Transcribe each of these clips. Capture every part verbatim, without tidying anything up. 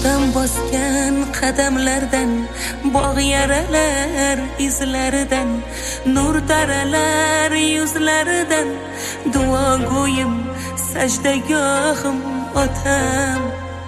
Yoshdon bosgan qadamlardan, bog' yaralar izlaridan, nur taralar yuzlaridan, duo go'yim sajdagohim otam.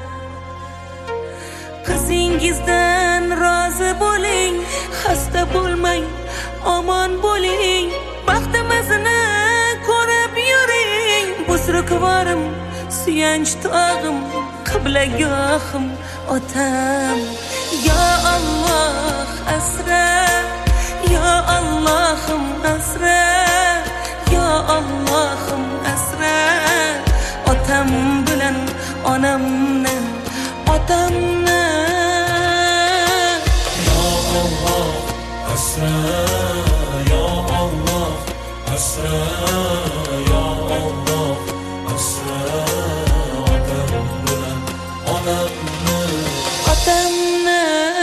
Qizingizdan rozi bo'ling, xasta bo'lmang, omon bo'ling, baxtimizni ko'rib yuring. Busrukvorim, suyanch tog'im, qiblagohim otam. Ya Alloh asra, ya Allohim asra, ya Allohim asra. Otam bilan onamni, otamni. Ya Allah asra, ya Allah asra, ya Allah asra. Otam bilan onamni, otamni.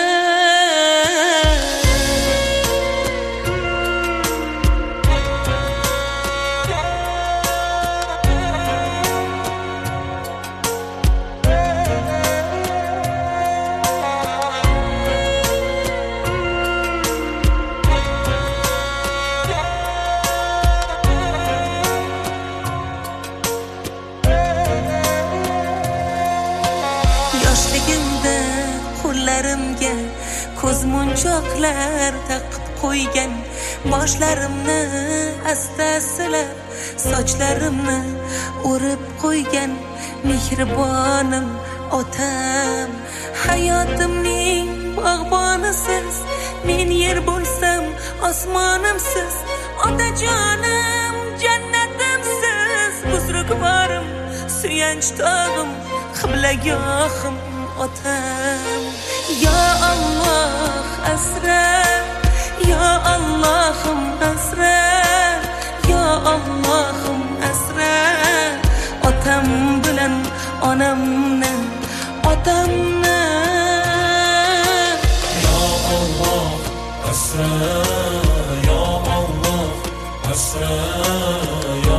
Yoshligimda qo'llarimga ko'zmunchoqlar taqib qo'ygan, boshlarimni asta silab, sochlarimni o'rib qo'ygan mehribonim otam. Hayotimning bog'bonisiz, men yer bo'lsam osmonimsiz, otajonim jannatimsiz. Buzrukvorim, suyanch tog'im, qiblagohim otam. Ya Alloh asra, ya Allohim asra, ya Allohim asra. Otam bilan onamni, otamni. ya Allah asra, ya Allah asra,